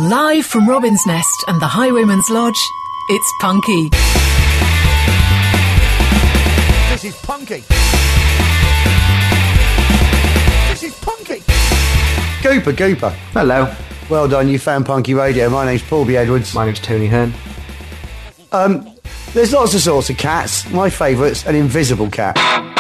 Live from Robin's Nest and the Highwayman's Lodge, it's Punky. This is Punky. This is Punky. Gooper. Hello. Well done, you found Punky Radio. My name's Paul B. Edwards. My name's Tony Hearn. There's lots of sorts of cats. My favourite's an invisible cat.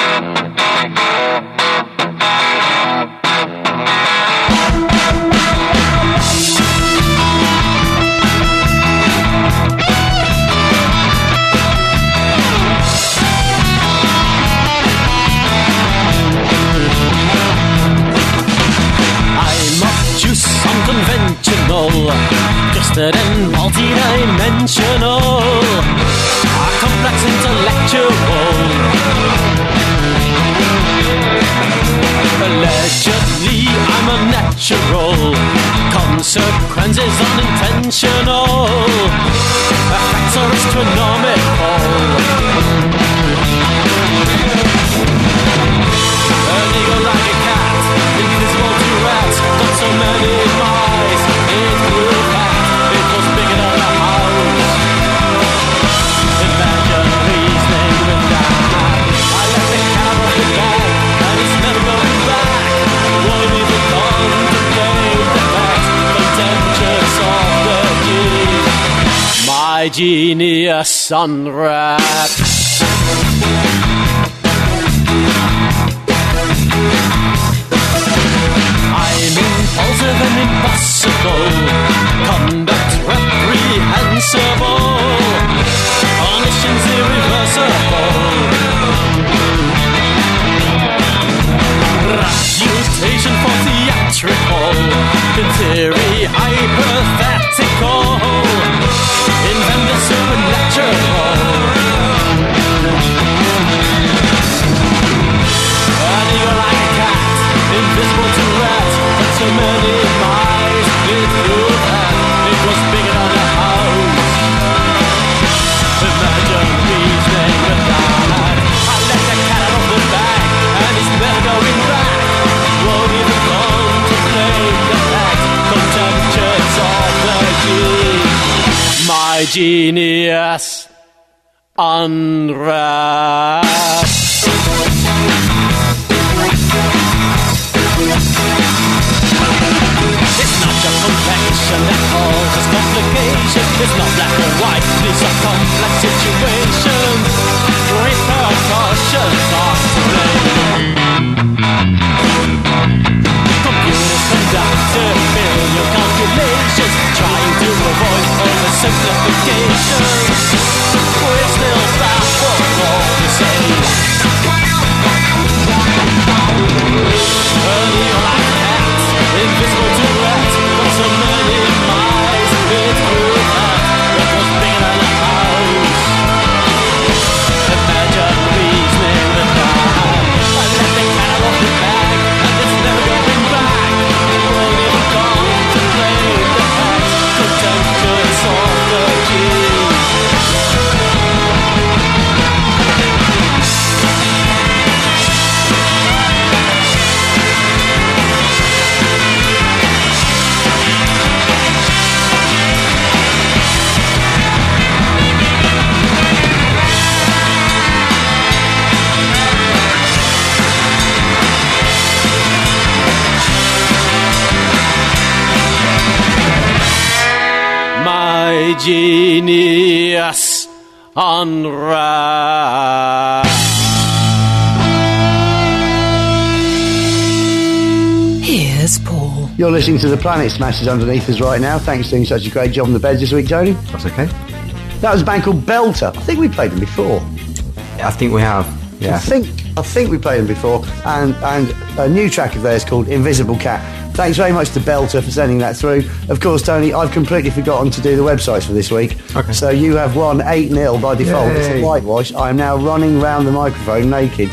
Unconventional, twisted and multi-dimensional, complex intellectual. Allegedly, I'm a natural. Consequences unintentional. Effects are astronomical. An eagle like a cat, invisible to rats, got so many eyes. It grew fat, it was bigger than a house. Imagine reasoning with that. I let the cat out of the bag, and it's never going back. Won't even contemplate the facts, contentious of the genius. My genius unwrapped. Impulsive and impossible, conduct reprehensible, omniscience irreversible, reputation for theatrical, in theory hypothetical, invented supernatural. An eagle like a cat, invisible to rats. So many miles it grew that it was bigger than a house. Imagine reasoning with that. I let the cat out of the bag and it's never going back. Won't even contemplate the fact, contemptuous of the gene. My genius unwrapped. Complexion that causes complications. It's not black or white, these are complex situations. Repercussions are to blame. Computers conducted million calculations, trying to avoid oversimplifications. We're still baffled all the same. Early like cats, invisible to rats. So many miles, it grew fat, it was bigger than a house. Imagine reasoning with that. I let the cat out of the bag, and it's never going back. Won't even contemplate the facts, contemptuous of the gene. My genius unwrapped. Here's Paul. You're listening to The Planet Smashers underneath us right now. Thanks for doing such a great job on the beds this week, Tony. That's okay. That was a band called Belter. I think we played them before. I think we have. Yeah. I think we played them before. And a new track of theirs called Invisible Cat. Thanks very much to Belter for sending that through. Of course, Tony, I've completely forgotten to do the websites for this week. Okay. So you have won 8-0 by default. Yay. It's a whitewash. I am now running round the microphone naked.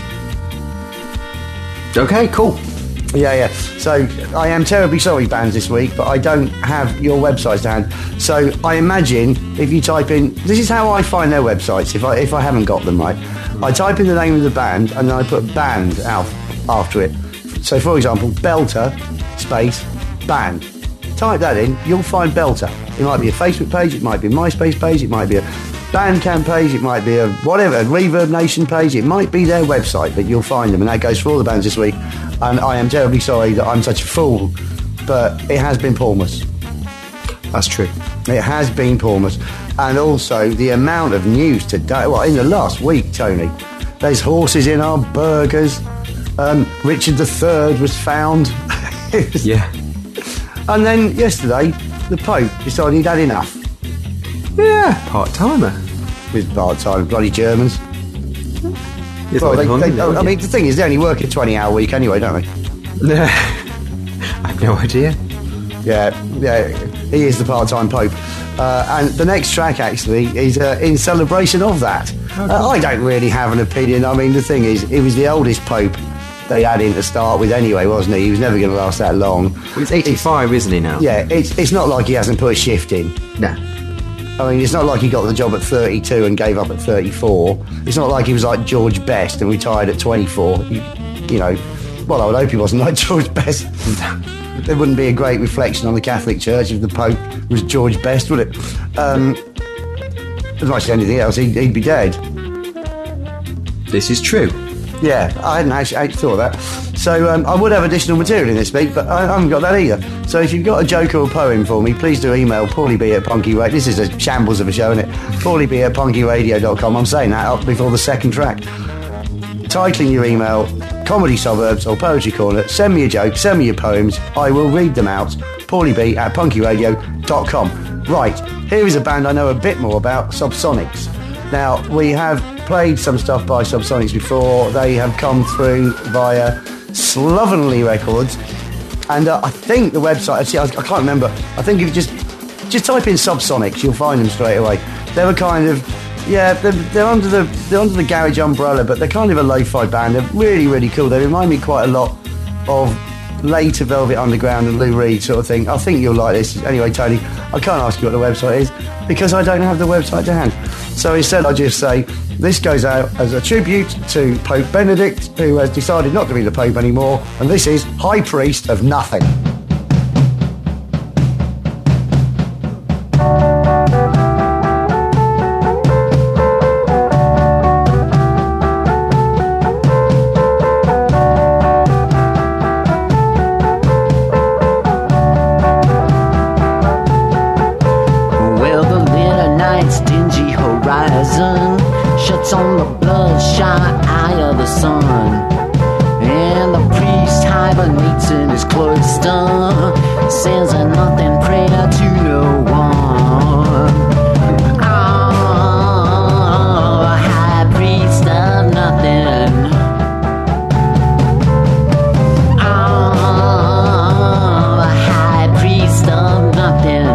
Okay, cool. Yeah. So I am terribly sorry, bands, this week, but I don't have your websites to hand. So I imagine if you type in, this is how I find their websites. If I haven't got them right, I type in the name of the band and then I put band out after it. So for example, Belter space band. type that in, you'll find Belter. It might be a Facebook page, it might be a MySpace page, it might be a Bandcamp page, it might be a whatever, a Reverb Nation page, it might be their website, but you'll find them, and that goes for all the bands this week. And I am terribly sorry that I'm such a fool, but it has been Pormus. That's true. It has been Pormus. And also the amount of news today, well, in the last week, Tony, there's horses in our burgers. Richard III was found. Yeah. And then yesterday, the Pope decided he'd had enough. Yeah. Part-timer. With part-time bloody Germans. It's Well, like London, I mean, the thing is, they only work a 20-hour week anyway, don't they? I have no idea. Yeah, he is the part-time Pope. And the next track, actually, is in celebration of that. I don't really have an opinion. I mean, the thing is, he was the oldest Pope they had in to start with anyway, wasn't he? He was never going to last that long. Well, he's 85, isn't he, now? Yeah, it's not like he hasn't put a shift in. No. I mean, it's not like he got the job at 32 and gave up at 34. It's not like he was like George Best and retired at 24. You know, well, I would hope he wasn't like George Best. There wouldn't be a great reflection on the Catholic Church if the Pope was George Best, would it? As much as anything else, he'd be dead. This is true. Yeah, I hadn't actually thought of that. So I would have additional material in this week, but I haven't got that either. So if you've got a joke or a poem for me, please do email paulieb@punkyradio. This is a shambles of a show, isn't it? paulieb@punkyradio.com. I'm saying that up before the second track. Titling your email, Comedy Suburbs or Poetry Corner. Send me a joke, send me your poems. I will read them out. paulieb@punkyradio.com. Right, here is a band I know a bit more about, Subsonics. Now, we have played some stuff by Subsonics before. They have come through via Slovenly Records. And I think the website, actually, I can't remember. I think if you just type in Subsonics, you'll find them straight away. They're a kind of, yeah, they're under the garage umbrella, but they're kind of a lo-fi band. They're really, really cool. They remind me quite a lot of later Velvet Underground and Lou Reed sort of thing. I think you'll like this. Anyway, Tony, I can't ask you what the website is because I don't have the website to hand. So instead I just say, this goes out as a tribute to Pope Benedict, who has decided not to be the Pope anymore, and this is High Priest of Nothing. On the bloodshot eye of the sun, and the priest hibernates in his cloister, says a nothing prayer to no one. Oh, the high priest of nothing. Oh, the high priest of nothing.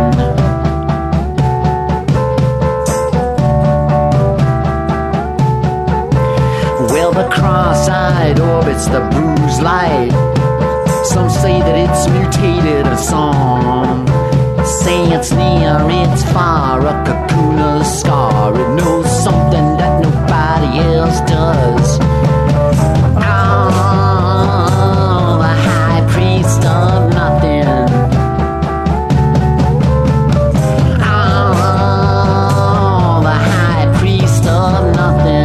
The cross-eyed orbits the bruised light. Some say that it's mutated a song. Say it's near, it's far, a cocoon, a scar. It knows something that nobody else does. Oh, the high priest of nothing. Oh, the high priest of nothing.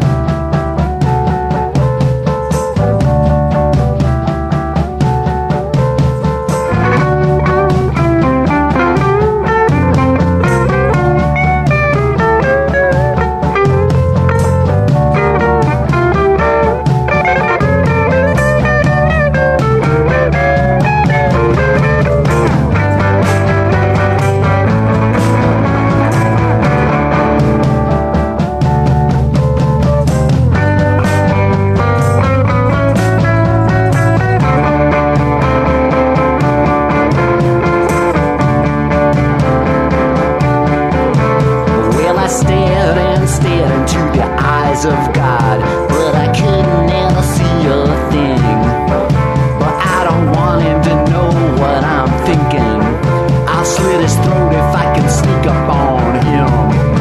Of God, but I could never see a thing. But I don't want him to know what I'm thinking. I'll slit his throat if I can sneak up on him.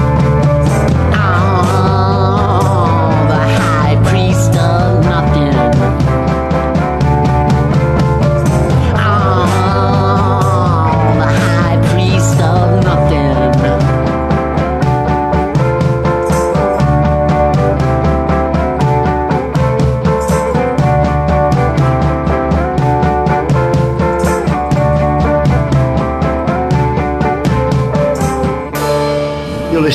Oh, the high priest of nothing. Oh,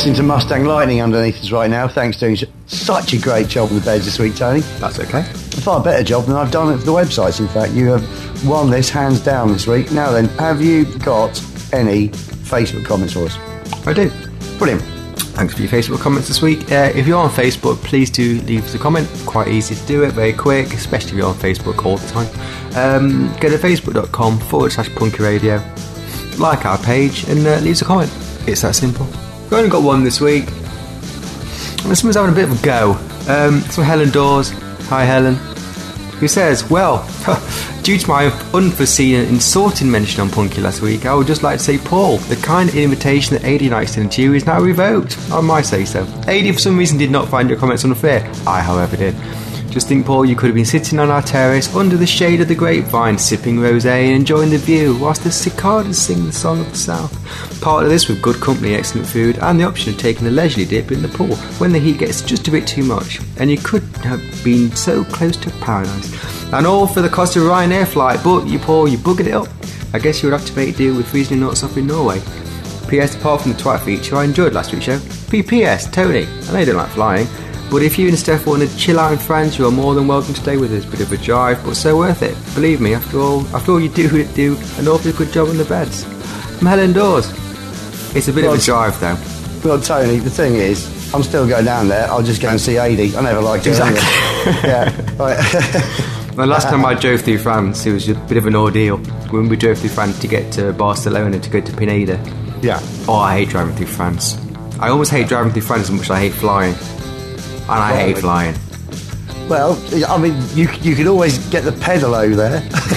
listening to Mustang Lightning underneath us right now. Thanks for doing such a great job on the beds this week, Tony. That's okay. A far better job than I've done at the websites, in fact. You have won this hands down this week. Now then, have you got any Facebook comments for us? I do. Brilliant. Thanks for your Facebook comments this week. If you're on Facebook, please do leave us a comment. Quite easy to do it, very quick, especially if you're on Facebook all the time. Go to facebook.com/Punky Radio, like our page, and leave us a comment. It's that simple. We've only got one this week. And someone's having a bit of a go. It's from Helen Dawes. Hi, Helen. Who says, well, due to my unforeseen and insulting mention on Punky last week, I would just like to say, Paul, the kind invitation that AD likes to send to you is now revoked. I might say so. AD for some reason did not find your comments unfair. I, however, did. Just think, Paul, you could have been sitting on our terrace under the shade of the grapevine, sipping rosé and enjoying the view, whilst the cicadas sing the song of the south. Part of this with good company, excellent food, and the option of taking a leisurely dip in the pool when the heat gets just a bit too much. And you could have been so close to paradise. And all for the cost of a Ryanair flight, but you, Paul, you buggered it up. I guess you would have to make a deal with freezing nuts off in Norway. P.S. Apart from the twat feature, I enjoyed last week's show. P.S. Tony, I know you don't like flying, but if you and Steph want to chill out in France, you are more than welcome to stay with us. Bit of a drive, but so worth it. Believe me, after all you do an awfully good job on the beds. From Helen Dawes. It's a bit of a drive, though. Well, Tony, the thing is, I'm still going down there. I'll just go and see AD. I never liked it. Exactly. Yeah. Right. The last time I drove through France, it was a bit of an ordeal. When we drove through France to get to Barcelona to go to Pineda. Yeah. Oh, I hate driving through France. I almost hate driving through France as much as I hate flying. And I hate flying. Well, I mean, you can always get the pedalo there.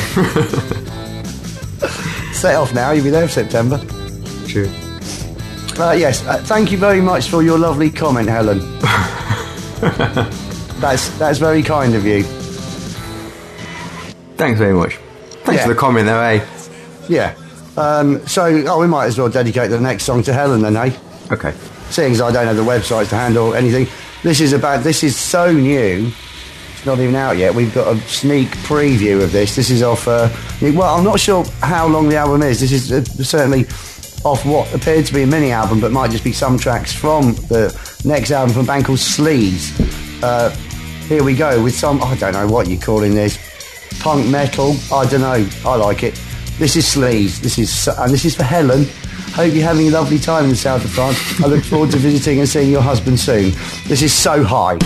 Set off now, you'll be there for September. True. Yes, thank you very much for your lovely comment, Helen. That's very kind of you. Thanks very much. Thanks for the comment there, eh? Yeah. We might as well dedicate the next song to Helen then, eh? Okay. Seeing as I don't have the websites to handle anything. This is so new. It's not even out yet. We've got a sneak preview of this. This is off. I'm not sure how long the album is. This is certainly off what appeared to be a mini album, but might just be some tracks from the next album from a band called Sleaze. Here we go with some. I don't know what you're calling this. Punk metal. I don't know. I like it. This is Sleaze. This is for Helen. Hope you're having a lovely time in the south of France. I look forward to visiting and seeing your husband soon. This is So High.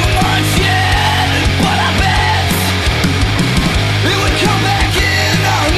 It would come back in.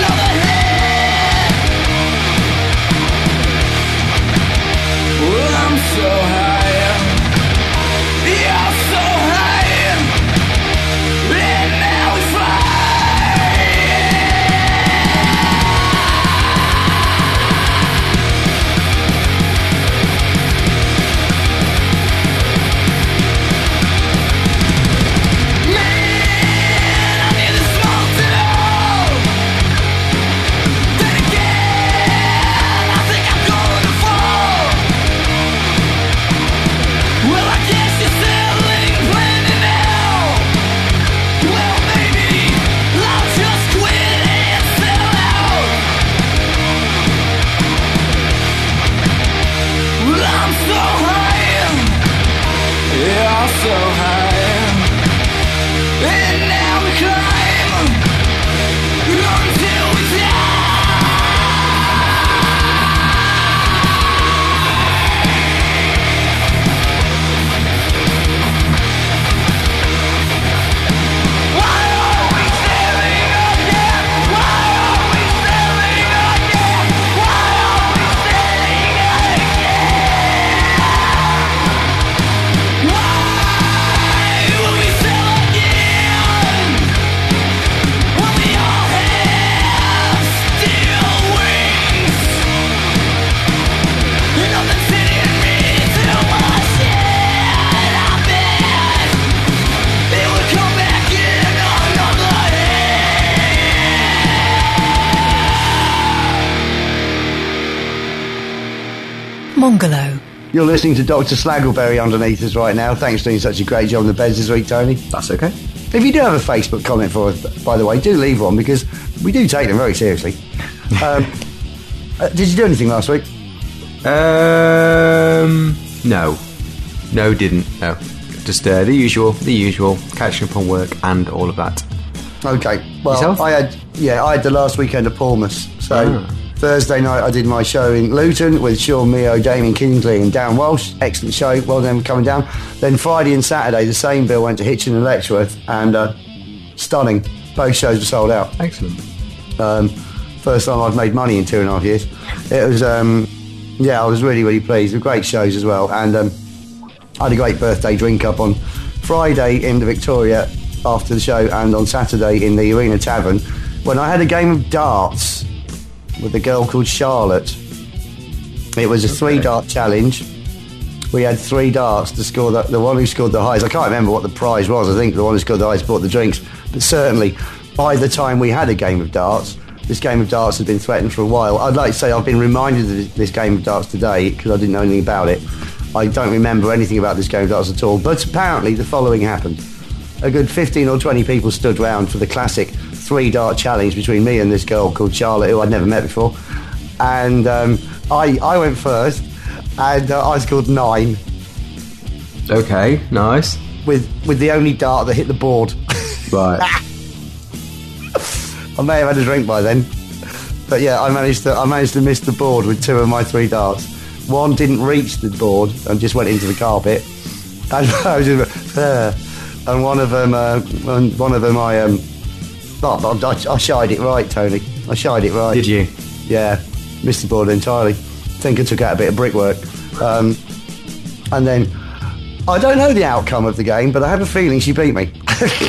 Bungalow. You're listening to Dr. Slaggleberry underneath us right now. Thanks for doing such a great job on the beds this week, Tony. That's okay. If you do have a Facebook comment for us, by the way, do leave one, because we do take them very seriously. Did you do anything last week? No, didn't. No, just the usual, catching up on work and all of that. Okay. Well, Yourself? I had the last weekend of Portsmouth. So Thursday night I did my show in Luton with Sean Mio, Damien Kingsley and Dan Walsh. Excellent show. Well done for coming down. Then Friday and Saturday the same bill went to Hitchin and Letchworth, and stunning. Both shows were sold out. Excellent. First time I've made money in 2.5 years. It was I was really, really pleased. They were great shows as well, and I had a great birthday drink up on Friday in the Victoria after the show, and on Saturday in the Arena Tavern when I had a game of darts with a girl called Charlotte. It was a 3-dart challenge. We had 3 darts to score the one who scored the highest. I can't remember what the prize was. I think the one who scored the highest bought the drinks, but certainly by the time we had a game of darts, this game of darts had been threatened for a while. I'd like to say I've been reminded of this game of darts today because I didn't know anything about it. I don't remember anything about this game of darts at all, but apparently the following happened. A good 15 or 20 people stood round for the classic 3-dart challenge between me and this girl called Charlotte, who I'd never met before. And I went first, and I scored 9. Okay, nice. With the only dart that hit the board. Right. I may have had a drink by then, but yeah, I managed to miss the board with 2 of my 3 darts. One didn't reach the board and just went into the carpet, and I was and one of them I shied it right, Tony. I shied it right. Did you? Yeah, missed the board entirely. Think I took out a bit of brickwork, and then I don't know the outcome of the game, but I have a feeling she beat me.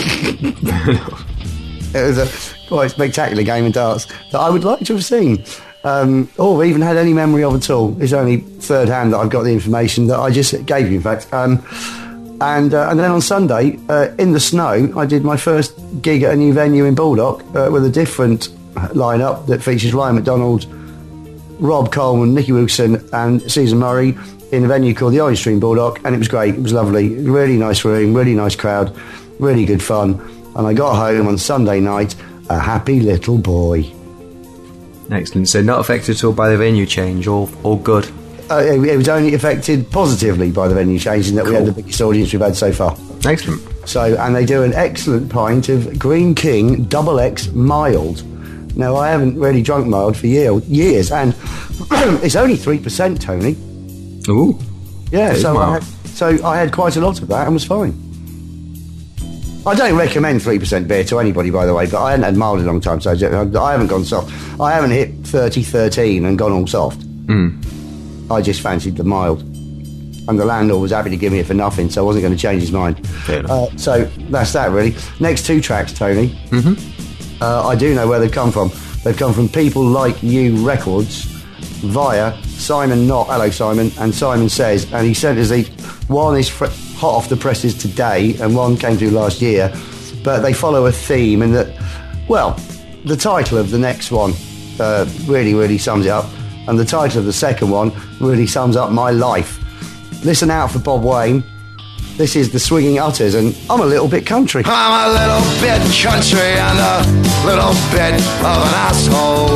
It was a quite spectacular game of darts that I would like to have seen, or even had any memory of at all. It's only third hand that I've got the information that I just gave you, in fact. And then on Sunday, in the snow, I did my first gig at a new venue in Baldock with a different lineup that features Ryan McDonald, Rob Coleman, Nicky Wilson and Susan Murray in a venue called the Orange Tree in Baldock, and it was great. It was lovely. Really nice room, really nice crowd, really good fun. And I got home on Sunday night a happy little boy. Excellent. So not affected at all by the venue change, all good. It was only affected positively by the venue change in that we had the biggest audience we've had so far. Excellent. So, and they do an excellent pint of Green King XX Mild. Now, I haven't really drunk mild for years, and it's only 3%, Tony. Ooh. Yeah, so I had quite a lot of that and was fine. I don't recommend 3% beer to anybody, by the way, but I hadn't had mild in a long time, so I haven't gone soft. I haven't hit 30-13 and gone all soft. I just fancied the mild. And the landlord was happy to give me it for nothing, so I wasn't going to change his mind. So that's that, really. Next 2 tracks, Tony. I do know where they've come from. They've come from People Like You Records via Simon Knott, hello Simon, and Simon Says, and he sent us one is hot off the presses today, and one came through last year, but they follow a theme in that, well, the title of the next one really, really sums it up, and the title of the second one really sums up my life. Listen out for Bob Wayne. This is the Swinging Utters, and I'm a little bit country. I'm a little bit country and a little bit of an asshole.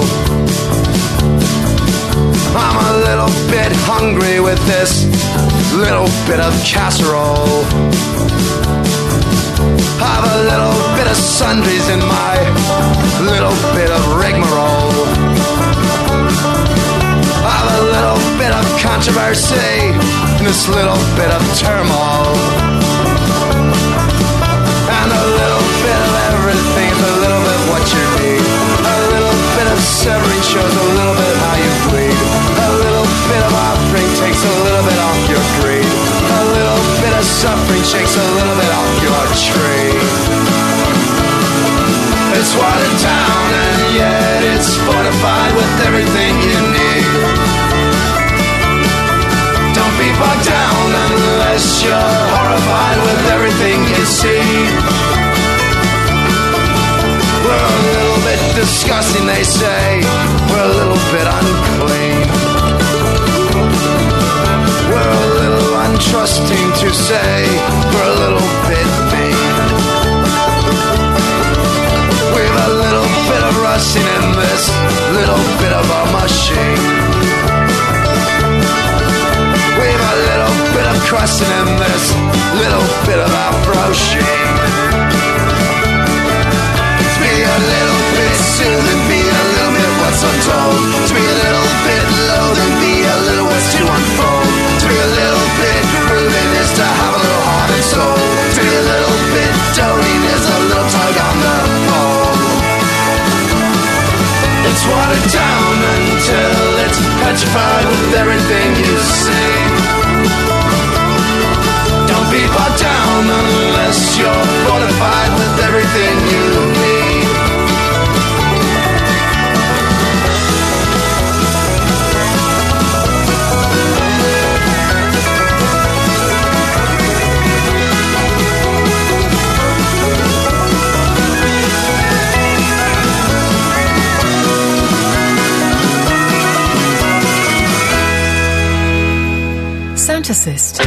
I'm a little bit hungry with this little bit of casserole. Have a little bit of sundries in my little bit of rigmarole. Have a little bit of controversy in this little bit of turmoil. And a little bit of everything is a little bit what you need. A little bit of severing shows a little bit how you bleed. A little bit of offering takes a little bit off your greed. A little bit of suffering shakes a little bit off your tree. It's watered down and yet it's fortified with everything you need. Don't be bogged down unless you're horrified with everything you see. We're a little bit disgusting, they say. We're a little bit unclean. say, for a little bit me. With a little bit of rusting in this little bit of a machine. With a little bit of crusting in this little bit of our brochure. To be a little bit soothing, be a little bit what's untold. To be a little bit loathing, be a little what's to unfold. To be a little bit grooving is to have a little heart and soul. To be a little bit doting is a little tug on the pole. It's watered down until it's petrified with everything you see. Don't be bogged down unless you're fortified with everything you need. Fantasist.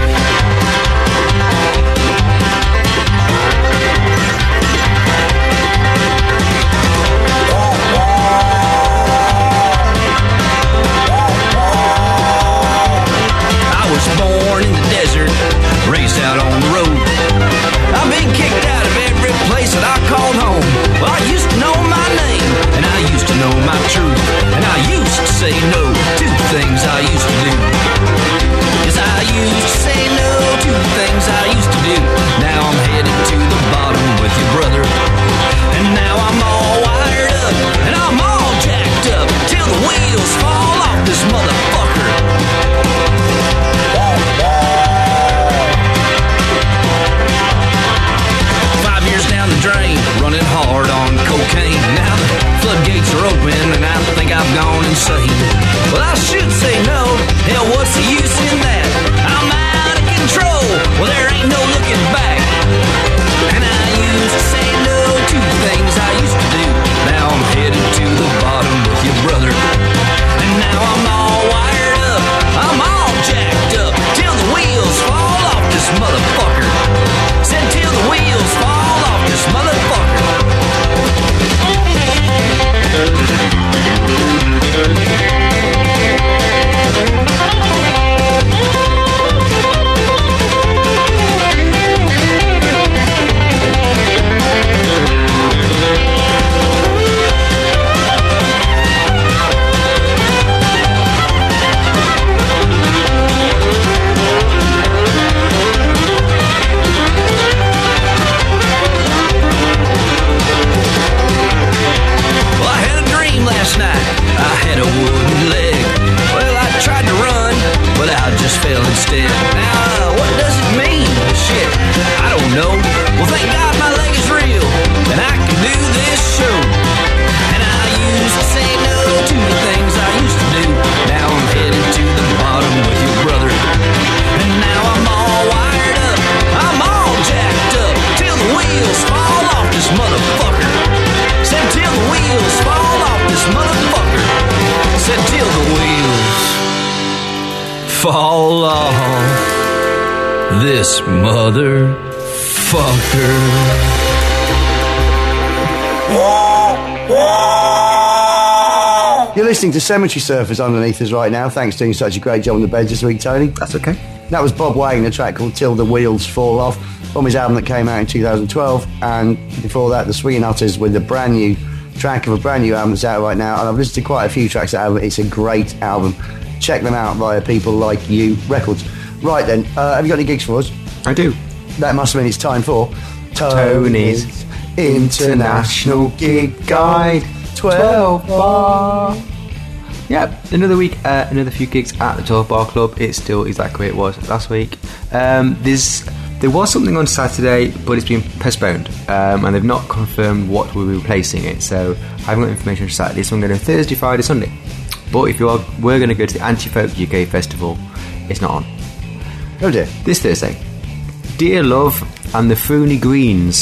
Born in the desert, raised out on the road. I've been kicked out of every place that I called home. Well, I used to know my name, and I used to know my truth, and I used to say no to things I used to do. Yes, I used to say no to things I used to do. Now I'm headed to the bottom with your brother, and now I'm all wired up, and I'm all jacked up till the wheels fall off this motherfucker. 5 years down the drain, running hard on cocaine. Now the floodgates are open and I think I've gone insane. Well, I should say no, hell, what's the use in that? I'm out of control, well, there ain't no looking back. And I used to say no to things I used to do. Now I'm headed to the bottom with your brother, and now I'm all wired up, I'm all jacked up till the wheels fall off this motherfucker. Said till the wheels fall off this motherfucker. Last night I had a wooden leg. Well, I tried to run, but I just fell instead. Now, what does it mean? Shit, I don't know. Well, thank God my leg is real, and I can do this show. And I used to say no to the things I used to do. Now I'm headed to the bottom with your brother, and now I'm all wired up, I'm all jacked up till the wheels fall off this motherfucker. Said till the wheels fall off this motherfucker. Said till the wheels fall off this motherfucker. You're listening to Cemetery Surfers underneath us right now. Thanks for doing such a great job on the bed this week, Tony. That's okay. That was Bob Wang, a track called Till the Wheels Fall Off, from his album that came out in 2012, and before that, the Swingin' Utters with a brand new track of a brand new album that's out right now, and I've listened to quite a few tracks of that album. It's a great album. Check them out via People Like You Records. Right then, have you got any gigs for us? I do. That must mean it's time for Tony's International Gig Guide 12 Bar. Yep, another week, another few gigs at the 12 Bar Club. It's still exactly where it was last week. There was something on Saturday, but it's been postponed, and they've not confirmed what will be replacing it, so I haven't got information on Saturday, so I'm going to Thursday, Friday, Sunday. But if we're going to go to the Anti-Folk UK Festival, it's not on. Oh dear. This Thursday, Dear Love and the Froony Greens,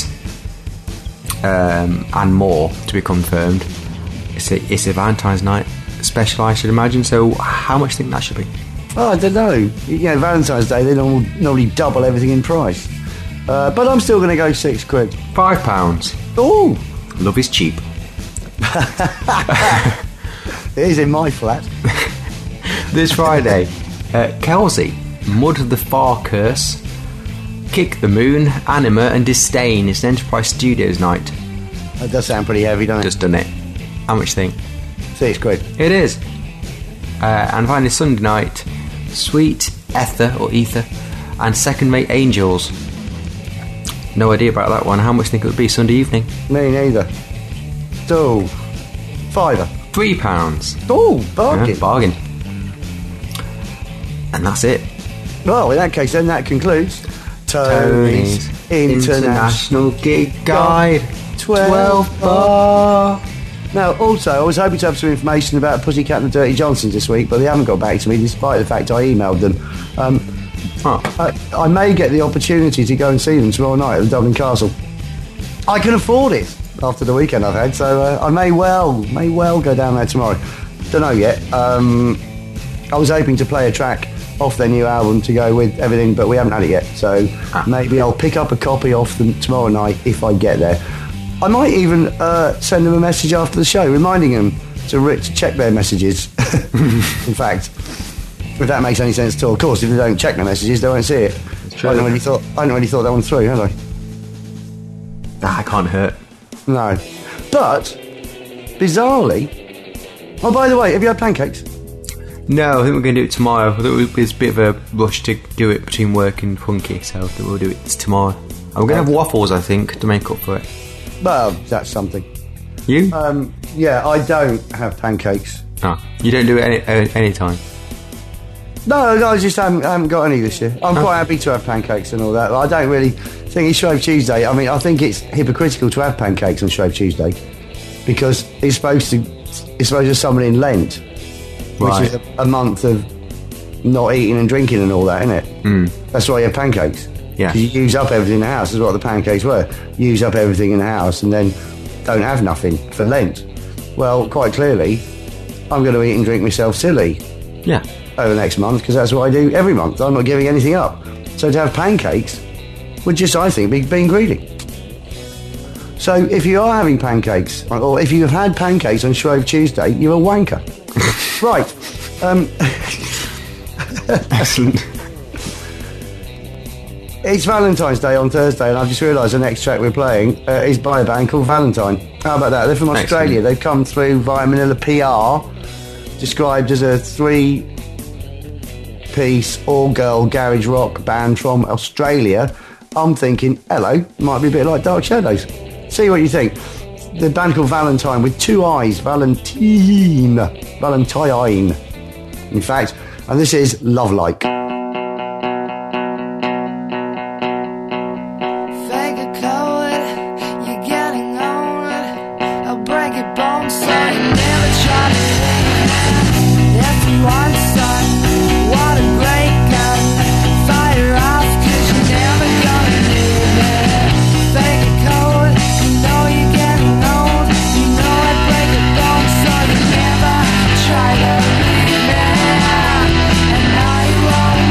and more to be confirmed. It's a Valentine's night special, I should imagine, so how much do you think that should be? Oh, I don't know. You know, Valentine's Day, they normally double everything in price. But I'm still going to go £6. £5. Oh, Love is cheap. it is in my flat. This Friday, Kelsey, Mud of the Far Curse, Kick the Moon, Anima and Disdain. It's an Enterprise Studios night. That does sound pretty heavy, doesn't it? Just done it. How much do you think? £6. It is. And finally Sunday night, Sweet Ether or Ether and Second Mate Angels. No idea about that one. How much do you think it would be Sunday evening? Me neither. Oh, £5. £3. Oh, bargain. Yeah, bargain. And that's it. Well, in that case, then that concludes Tony's International Gig Guide. 12 bar. Now, also, I was hoping to have some information about Pussycat and the Dirty Johnsons this week, but they haven't got back to me, despite the fact I emailed them. I may get the opportunity to go and see them tomorrow night at the Dublin Castle. I can afford it after the weekend I've had, so I may well go down there tomorrow. Don't know yet. I was hoping to play a track off their new album to go with everything, but we haven't had it yet, so maybe I'll pick up a copy off them tomorrow night if I get there. I might even send them a message after the show reminding them to check their messages. In fact, if that makes any sense at all. Of course, if they don't check their messages, they won't see it. True. I hadn't really thought that one through, had I? That can't hurt. No. But, bizarrely... Oh, by the way, have you had pancakes? No, I think we're going to do it tomorrow. I think there's a bit of a rush to do it between work and Funky, so I think we'll do it tomorrow. And we're going to have waffles, I think, to make up for it. Well, that's something. You? Yeah, I don't have pancakes. Oh, you don't do it any time? No, I just haven't got any this year. I'm quite happy to have pancakes and all that. I don't really think it's Shrove Tuesday. I mean, I think it's hypocritical to have pancakes on Shrove Tuesday because it's supposed to summon in Lent, which is a month of not eating and drinking and all that, isn't it? Mm. That's why you have pancakes. Yeah. 'Cause you use up everything in the house, is what the pancakes were. You use up everything in the house and then don't have nothing for Lent. Well, quite clearly, I'm going to eat and drink myself silly. Yeah. Over the next month, because that's what I do every month. I'm not giving anything up. So to have pancakes would just, I think, be being greedy. So if you are having pancakes, or if you have had pancakes on Shrove Tuesday, you're a wanker. Right. Excellent. It's Valentine's Day on Thursday, and I've just realised the next track we're playing is by a band called Valentine. How about that? They're from Australia. Excellent. They've come through via Manila PR, described as a 3-piece all-girl garage rock band from Australia. I'm thinking, hello, might be a bit like Dark Shadows. See what you think. The band called Valentine with 2 I's, Valentine, in fact, and this is Love Like. Try to leave me, and now you won't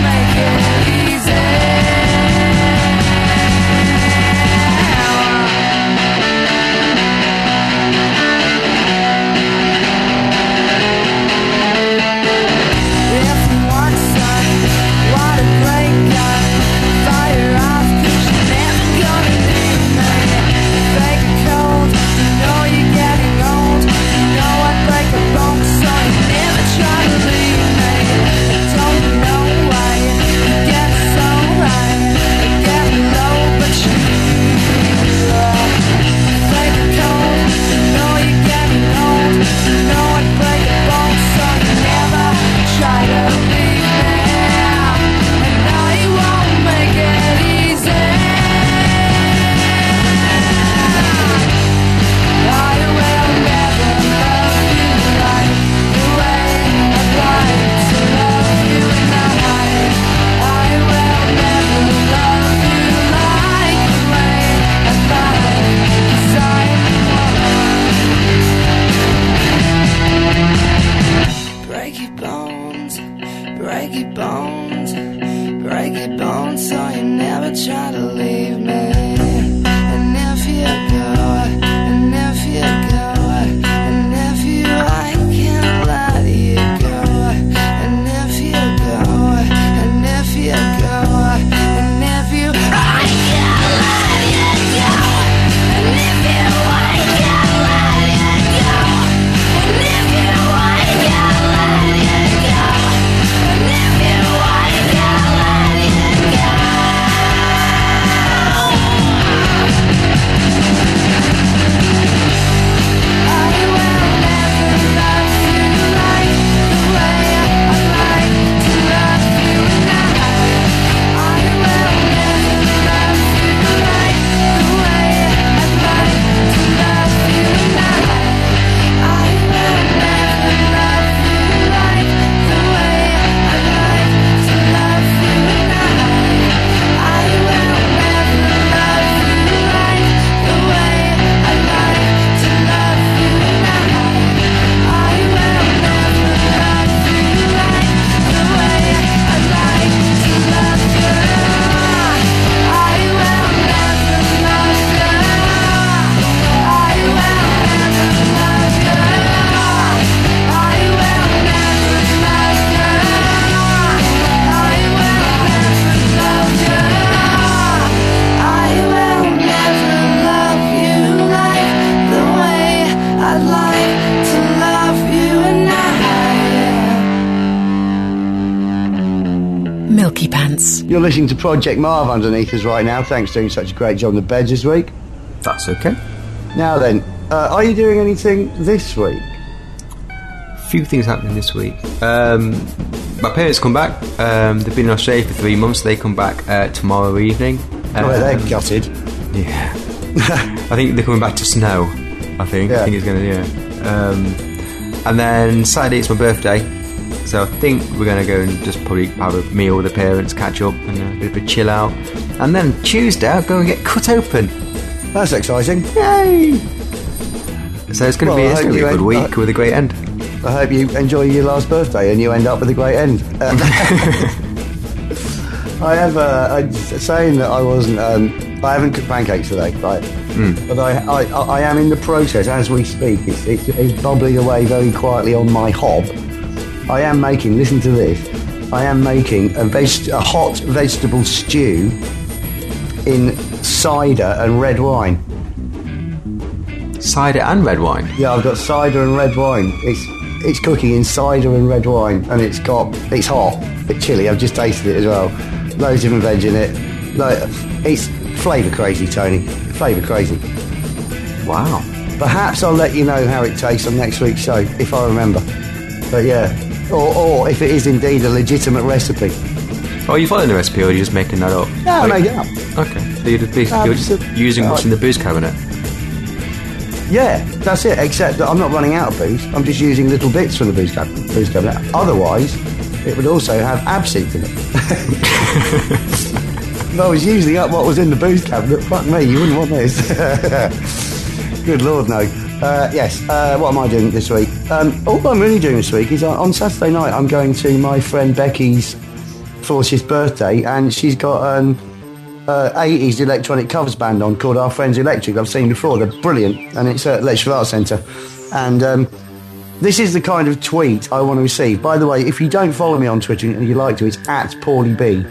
try to leave me. And if you go, and if you go, and if you, I can't let you go. And if you go, and if you go, and if you, I can't let you go. And if you, I can't let you go. And if you, I can't let you go. And if you, I can't let you go. I will never love you like the way I like to love you now. I will never love you like the way I like to love you now. I will never love you like the way I like to love you now. I will never love you like the way I like to love you now. I will never love you like the way I like to love you. I will never love you. I will never love you. I will never love you. I will never love you like the way I'd like to love you now. Milky Pants. You're listening to Project Marv underneath us right now. Thanks for doing such a great job on the beds this week. That's okay. Now then, are you doing anything this week? Few things happening this week. My parents come back. They've been in Australia for 3 months. They come back tomorrow evening. They're gutted. Yeah. I think they're coming back to snow. I think Yeah. it's going to, yeah. And then Saturday it's my birthday, so I think we're going to go and just probably have a meal with the parents, catch up, and a bit of a chill out. And then Tuesday I'll go and get cut open. That's exciting. Yay! So it's going to Well, be I a hope good you week with a great end. I hope you enjoy your last birthday and you end up with a great end. I have saying that I wasn't. I haven't cooked pancakes today, right? But I am in the process as we speak. It's bubbling away very quietly on my hob. I am making. Listen to this. I am making a hot vegetable stew in cider and red wine. Cider and red wine. Yeah, I've got cider and red wine. It's cooking in cider and red wine, and it's hot, a bit chilly. I've just tasted it as well. Loads of different veg in it. It's flavour crazy, Tony. Flavour crazy. Wow. Perhaps I'll let you know how it tastes on next week's show, if I remember. But yeah, or if it is indeed a legitimate recipe. Oh, you following the recipe, or are you just making that up? No, I made it up. Okay, so you're just using what's in the booze cabinet. Yeah, that's it, except that I'm not running out of booze. I'm just using little bits from the booze cabinet. Otherwise, it would also have absinthe in it. If I was using up what was in the booze cabinet, fuck me, you wouldn't want this. Good Lord, no. Yes, what am I doing this week? All I'm really doing this week is on Saturday night I'm going to my friend Becky's 40th birthday, and she's got an 80s electronic covers band on called Our Friends Electric. I've seen before, they're brilliant, and it's at Letchford Arts Centre. And this is the kind of tweet I want to receive. By the way, if you don't follow me on Twitter and you'd like to, it's at Paulie B,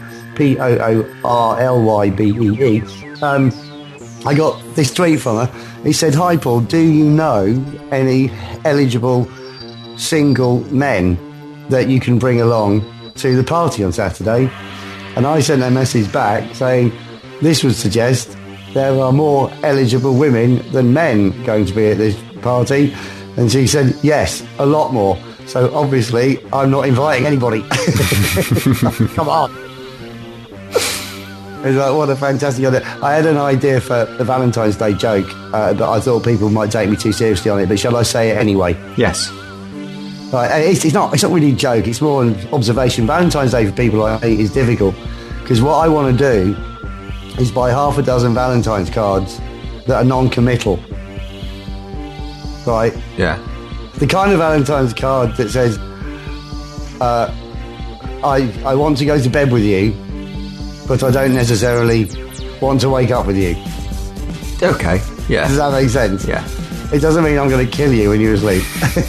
POORLYBEE. I got this tweet from her. He said, "Hi Paul, do you know any eligible single men that you can bring along to the party on Saturday?" And I sent a message back saying, "This would suggest there are more eligible women than men going to be at this party." And she said, "Yes, a lot more. So obviously I'm not inviting anybody." Come on. It's like, what a fantastic idea. I had an idea for the Valentine's Day joke, but I thought people might take me too seriously on it. But shall I say it anyway? Yes. Right, it's not really a joke, it's more an observation. Valentine's Day for people like me is difficult, because what I want to do is buy half a dozen Valentine's cards that are non-committal. Right? Yeah. The kind of Valentine's card that says, I want to go to bed with you, but I don't necessarily want to wake up with you. Okay, yeah. Does that make sense? Yeah. It doesn't mean I'm going to kill you when you're asleep.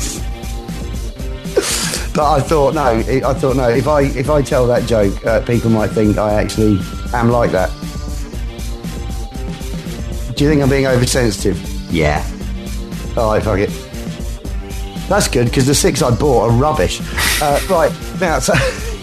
But I thought no. If I tell that joke, people might think I actually am like that. Do you think I'm being oversensitive? Yeah. All right, fuck it. That's good because the 6 I bought are rubbish. Right now, so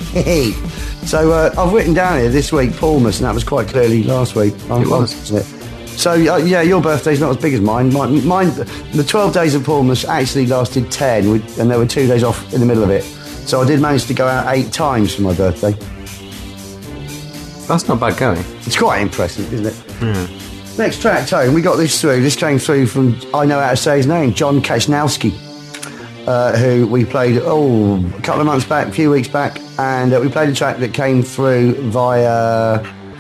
I've written down here this week Paulmas, and that was quite clearly last week. It was. Wasn't it? So yeah, your birthday's not as big as mine. Mine, the 12 days of Paulmas actually lasted 10, and there were 2 days off in the middle of it. So I did manage to go out 8 times for my birthday. That's not bad going. It's quite impressive, isn't it? Next track, Tone. We got this through. This came through from, I know how to say his name, John Kachnowski, who we played a couple of months back, a few weeks back, and we played a track that came through via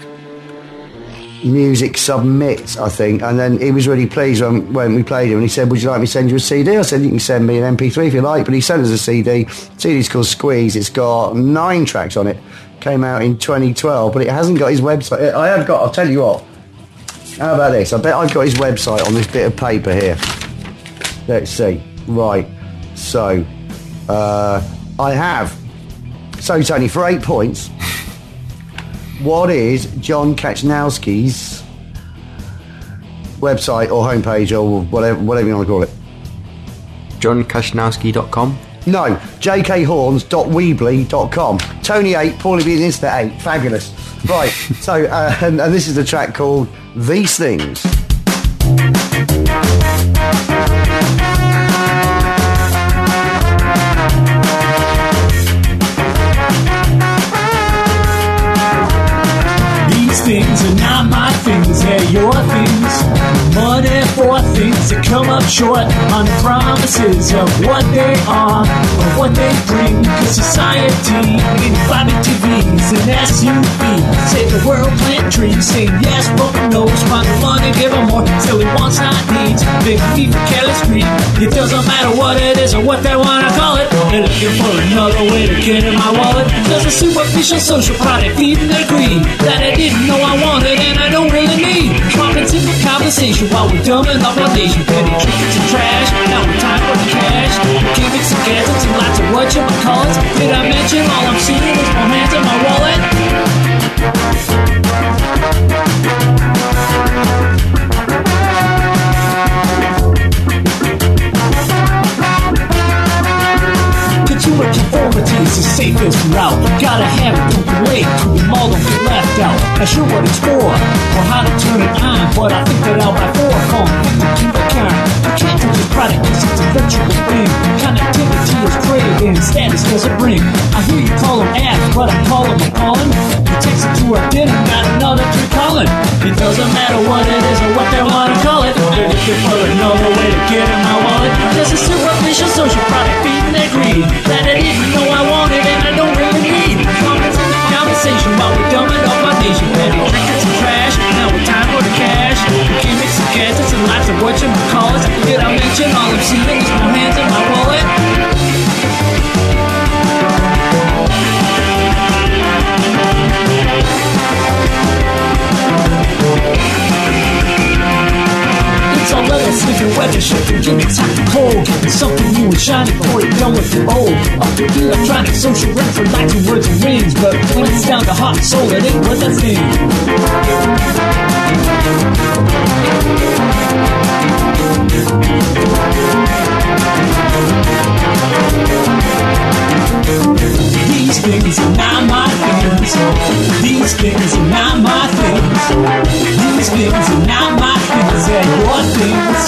Music Submit, I think, and then he was really pleased when we played him, and he said, would you like me to send you a CD? I said, you can send me an MP3 if you like, but he sent us a CD. The CD's called Squeeze. It's got 9 tracks on it. Came out in 2012, but it hasn't got his website. I'll tell you what, how about this? I bet I've got his website on this bit of paper here. Let's see. Right, so I have. So Tony, for 8 points, what is John Kachnowski's website or homepage or whatever you want to call it? JohnKachnowski.com. No, jkhorns.weebly.com. Tony 8, Paulie B. Insta 8. Fabulous. Right, so, and this is the track called These Things. Things are not my things, they're your things. Money for things that come up short on the promises of what they are, of what they bring. Cause society, inviting TVs and SUVs, save the world, plant trees, saying yes, but no, spend the money, give them more, still he wants, not needs. Big need for careless greed. It doesn't matter what it is or what they wanna call it. They're looking for another way to get in my wallet. There's a superficial social product feeding their greed that I didn't know I wanted and I don't really need. Talking to the conversation while we're dumbing up our nation. Petty trinkets and trash, now it's time for the cash. Gimmicks and gadgets and lots of whatchamacallits. Did I mention all I'm seeing is my hands in my wallet? Consumer conformity is the safest route. Gotta have it, don't delay to the mall, don't get left out. Not sure what it's for or how to turn it on, but I think that out by 4. Call me to the car. You can't do this product cause it's a virtual thing. Connectivity is craving, status does it bring. I hear you call them apps, but I call them a calling. You text it to our dinner, got another tree calling. It doesn't matter what it is or what they wanna call it. They're looking for another way to get in my wallet. There's a superficial social product feeding their greed that I didn't know I wanted and I don't really need. Comments in the conversation while we're dumbing up our nation. Petty trinkets and trash, now it's time for the cash. Gimmicks and gadgets and lots of whatchamacallits. Did I mention all I'm seeing is my hands in my wallet? It's all leather, sleeping, weather, shifting, gimmicks, hot and cold. Giving something new and shiny before you're done with the old. Up to electronic, social rent for lacking words and rings. But when it's down to heart and soul, it ain't what I think. These things are not my things. These things are not my things. These things are not my things. They're your things.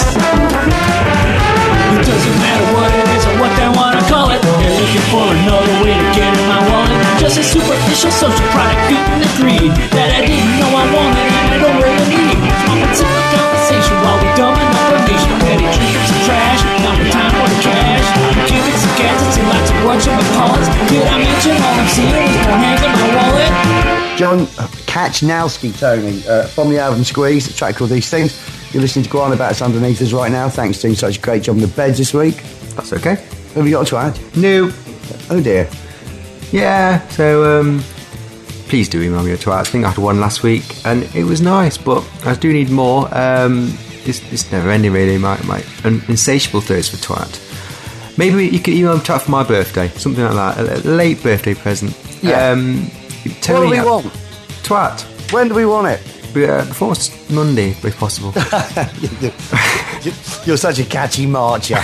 It doesn't matter what it is or what they wanna call it. They're looking for another way to get in my wallet. Just a superficial social product feeding the greed that I didn't know I wanted and I don't really need. It's in the conversation while we're dumbing up our nation. Petty trinkets and trash, now it's time for the cash. Gimmicks and gadgets and lots of whatchamacallits. Did I mention all I'm seeing is more hands in my wallet? John Kachnowski, Tony, from the album Squeeze, a track called These Things. You're listening to Go On About Us Underneath Us right now. Thanks for doing such a great job on the beds this week. That's okay. Have you got to add? No. Oh dear. Yeah, so please do email me a twat. I think I had one last week and it was nice, but I do need more. It's never ending really, my insatiable thirst for twat. Maybe you could email me twat for my birthday, something like that, a late birthday present. Yeah. What do we want? Twat. When do we want it? Before Monday, if possible. You're such a catchy marcher.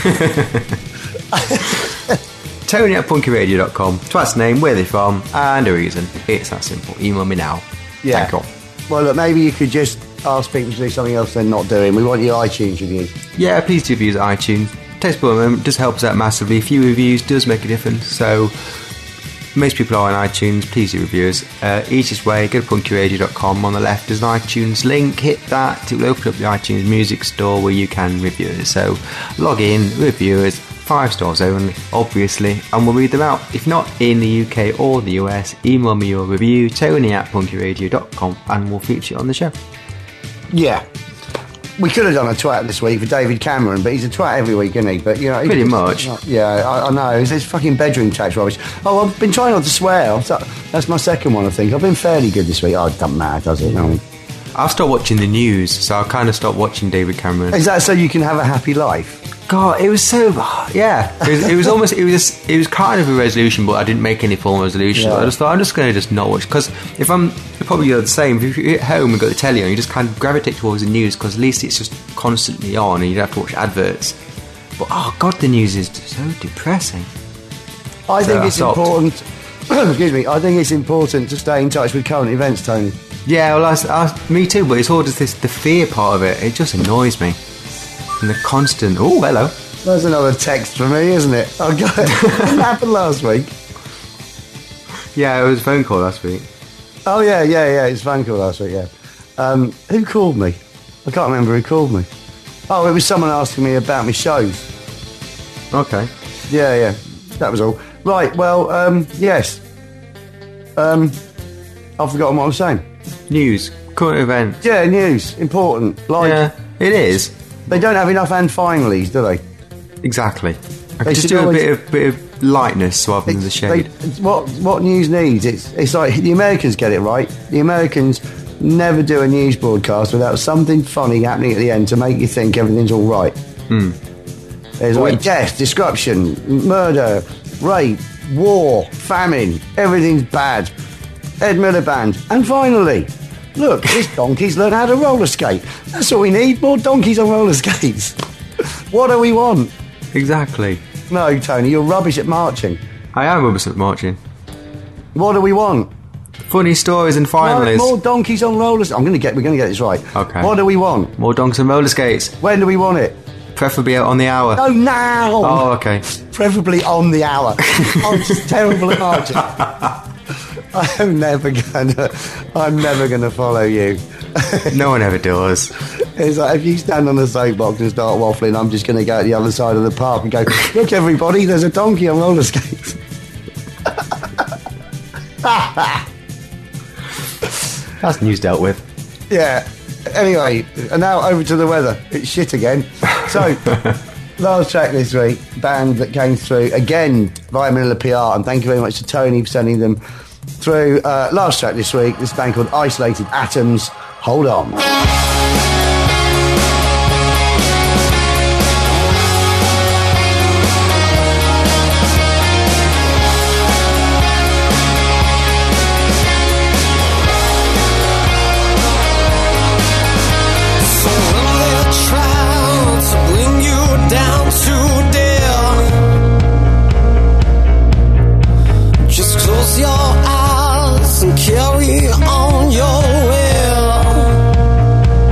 Tony at punkyradio.com. Twat's name, where they're from, and a reason. It's that simple. Email me now. Yeah. Thank you. Well, look, maybe you could just ask people to do something else they're not doing. We want your iTunes reviews. Yeah, please do reviews at iTunes. Takes a moment, does help us out massively. A few reviews does make a difference. So, most people are on iTunes. Please do reviews. Easiest way, go to punkyradio.com. On the left, there's an iTunes link. Hit that. It will open up the iTunes music store where you can review it. So, log in, reviewers, 5 stars only, obviously, and we'll read them out. If not in the UK or the US, email me your review, Tony at punkyradio.com, and we'll feature it on the show. Yeah. We could have done a twat this week for David Cameron, but he's a twat every week, isn't he? But you know, pretty much. Yeah, I know. It's fucking bedroom tax rubbish. Oh, I've been trying not to swear. That's my second one, I think. I've been fairly good this week. Oh, it doesn't matter, does it? No. I'll start watching the news, so I'll kind of stop watching David Cameron. Is that so you can have a happy life? God, it was so... Yeah. It was almost... It was kind of a resolution, but I didn't make any formal resolution. Yeah. I just thought, I'm just going to just not watch. Because if I'm... Probably the same. If you're at home and got the telly on, you just kind of gravitate towards the news, because at least it's just constantly on and you don't have to watch adverts. But, oh, God, the news is so depressing. I think it's important... Excuse me. I think it's important to stay in touch with current events, Tony. Yeah, well, me too, but it's all just the fear part of it. It just annoys me. And the constant... Oh, hello. There's another text for me, isn't it? Oh, God. It happened last week. Yeah, it was a phone call last week. Oh, yeah. It was a phone call last week, yeah. Who called me? I can't remember who called me. Oh, it was someone asking me about my shows. Okay. Yeah. That was all. Right, well, yes. I've forgotten what I was saying. News. Current events. Yeah, news. Important. Like, yeah, it is. They don't have enough and finallys, do they? Exactly. I They could just should do a always- bit of lightness rather than the shade. What news needs? It's like the Americans get it right. The Americans never do a news broadcast without something funny happening at the end to make you think everything's all right. There's like death, destruction, murder, rape, war, famine. Everything's bad. Ed Miliband, and finally, look, this donkey's learned how to roller skate. That's all we need. More donkeys on roller skates. What do we want? Exactly. No, Tony, you're rubbish at marching. I am rubbish at marching. What do we want? Funny stories and finalies. More donkeys on roller skates. We're going to get this right. Okay. What do we want? More donks and roller skates. When do we want it? Preferably on the hour. No, now. Oh, okay. Preferably on the hour. I'm just terrible at marching. I'm never gonna follow you. No one ever does. It's like if you stand on a soapbox and start waffling, I'm just gonna go to the other side of the park and go, look everybody, there's a donkey on roller skates. That's news dealt with. Yeah. Anyway, and now over to the weather. It's shit again. So, last track this week, band that came through again via Manila PR, and thank you very much to Tony for sending them through. Last track this week, this band called Isolated Atoms. Hold on. Your eyes and carry on your will.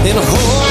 and hold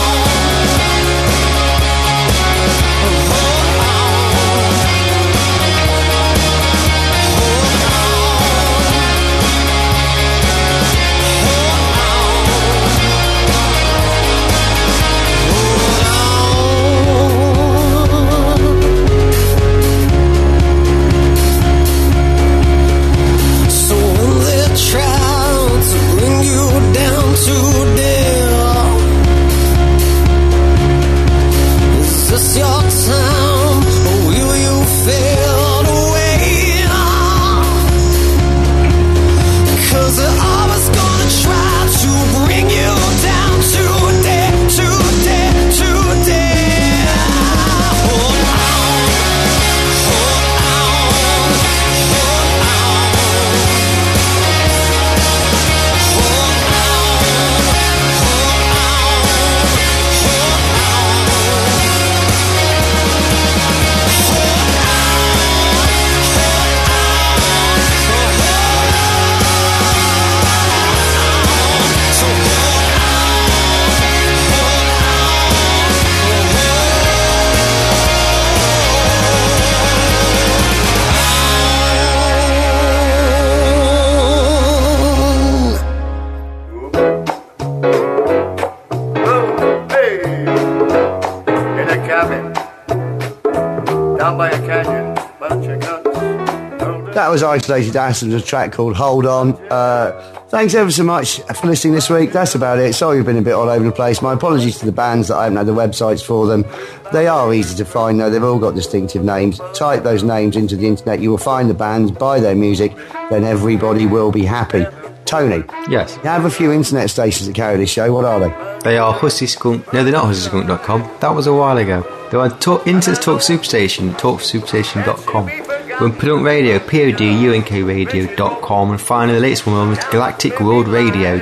That was Isolated Atoms, a track called Hold On. Thanks ever so much for listening this week. That's about it. Sorry we've been a bit all over the place. My apologies to the bands that I haven't had the websites for them. They are easy to find though. They've all got distinctive names. Type those names into the internet. You will find the bands, buy their music, then everybody will be happy. Tony. Yes. You have a few internet stations that carry this show. What are they? They are Hussy Skunk. No, they're not HussySkunk.com. That was a while ago. They're on Internet Talk Superstation, talksuperstation.com. We're on Podunk Radio, POD, UNKRadio.com, and finally the latest one on Galactic World Radio,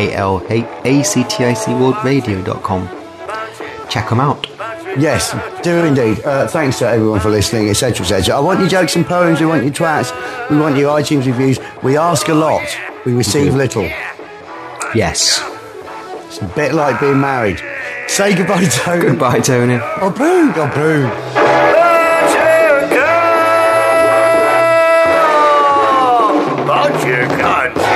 GALACTIC World Radio.com. Check them out. Yes, do indeed. Thanks to everyone for listening, etc., etc. I want your jokes and poems, we want your twats, we want your iTunes reviews. We ask a lot, we receive little. Yes. It's a bit like being married. Say goodbye, Tony. Goodbye, Tony. Oh, boo, oh, boo. Bunch of guns.